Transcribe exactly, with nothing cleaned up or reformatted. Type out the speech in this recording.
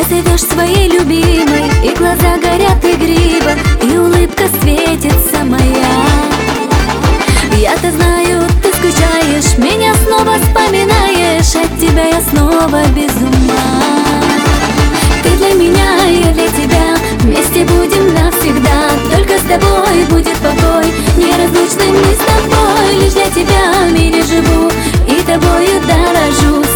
зовешь своей любимой, и глаза горят игриво, и улыбка светится моя. Я-то знаю, ты скучаешь, меня снова вспоминаешь, от тебя я снова без ума. Ты для меня, я для тебя, вместе будем навсегда. Только с тобой будет покой, неразлучным мы с тобой. Лишь для тебя в мире живу и тобою дорожу.